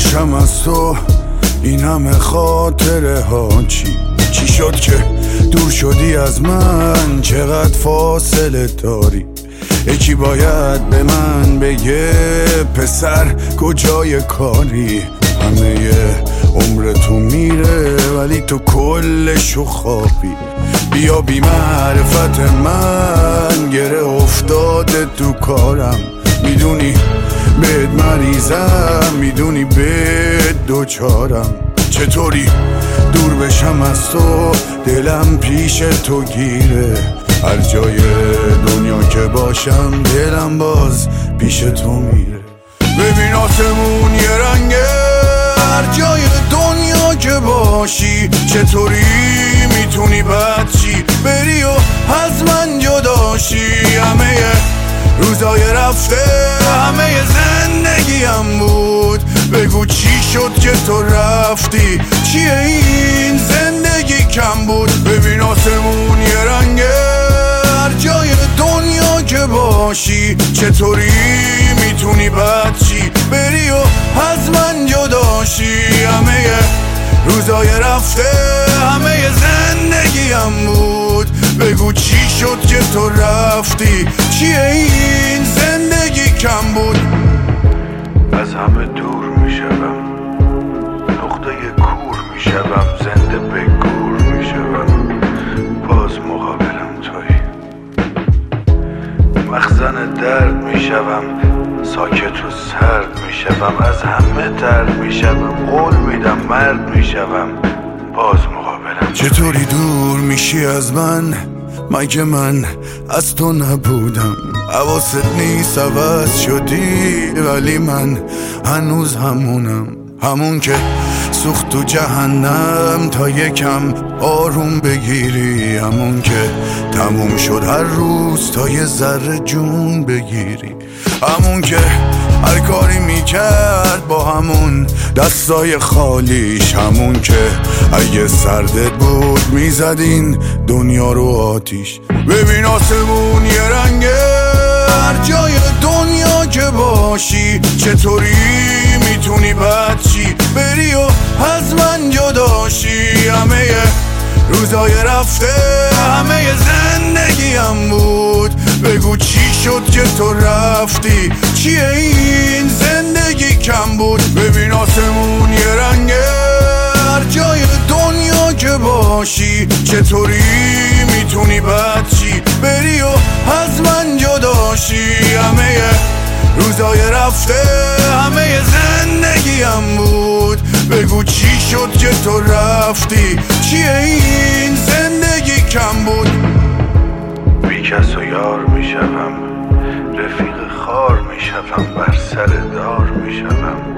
بشم از تو این همه خاطره ها. چی شد که دور شدی از من؟ چقدر فاصله داری؟ یکی باید به من بگه پسر کجای کاری؟ همه عمر تو میره ولی تو کلشو خوابی. بیا بی معرفت من گره افتاده تو کارم. میدونی بهت مریضم، میدونی بهت دوچارم. چطوری دور بشم از تو؟ دلم پیش تو گیره. هر جای دنیا که باشم دلم باز پیش تو میره. ببین آسمون یه رنگه هر جای دنیا که باشی. چطوری میتونی بد چی بری و از من جداشی؟ همه روزای رفته همه زندگیم بود. بگو چی شد که تو رفتی؟ چیه این زندگی کم بود؟ ببین آسمون یه رنگه هر جای دنیا که باشی. چطوری میتونی بد چی بری و از من جداشی؟ همه روزای رفته همه زندگیم بود. بگو چی شد که تو رفتی؟ چیه این زندگی کم بود؟ از همه دور میشم، نقطه کور میشم، زنده به گور میشم، باز مقابلم توی. مخزن درد میشم، ساکت و سرد میشم، از همه درد میشم، قول میدم مرد میشم، باز مقابلم. چطوری دور میشی از من؟ مگه من از تو نبودم؟ حواست نیست عوض شدی ولی من هنوز همونم. همون که سوخت تو جهنم تا یکم آروم بگیری. همون که تموم شد هر روز تا یه ذره جون بگیری. همون که هر کاری میکرد با همون دستای خالیش. همون که اگه سردت بود میزدین دنیا رو آتیش. ببین آسمون یه رنگه هر جای دنیا که باشی. چطوری میتونی بد چی بری و از من جداشی؟ همه روزای رفته همه زندگیم بود. بگو چی شد که تو رفتی؟ چیه این زندگی کم بود؟ ببین آسمون یه رنگه هر جای دنیا که باشی. چطوری میتونی بد چی بری و از من جداشی؟ همه روزای رفته همه زندگیم بود. بگو چی شد که تو رفتی؟ چیه این زندگی کم بود؟ بی کس و یار میشم، رفیق خار میشم، بر سر دار میشم،